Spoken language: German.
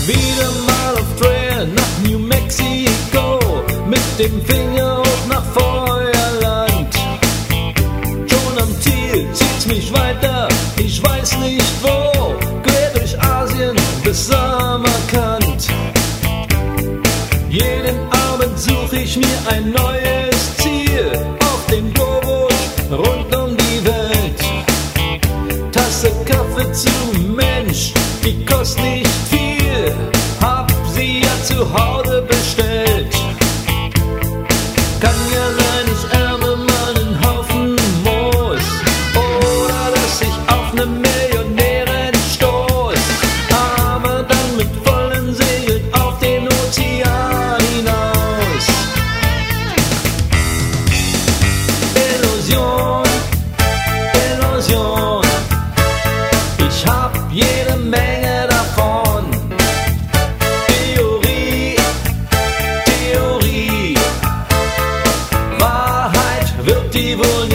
Wieder mal auf Trail nach New Mexico, mit dem Finger hoch nach Feuerland. Schon am Ziel zieht's mich weiter, ich weiß nicht wo, quer durch Asien bis Samarkand. Jeden Abend such ich mir ein neues Ziel, auf den Globus rund um die Welt. Tasse Kaffee zu Mensch, die kostet nicht viel, hab sie ja zu Hause bestellt. Kann ja sein, ich ärme mal einen Haufen Moos, oder dass ich auf ne Millionärin stoß, aber dann mit vollen Segeln auf den Ozean hinaus. Illusion, Illusion, ich hab jede Menge davon. Theorie, Theorie, Wahrheit wird die wohl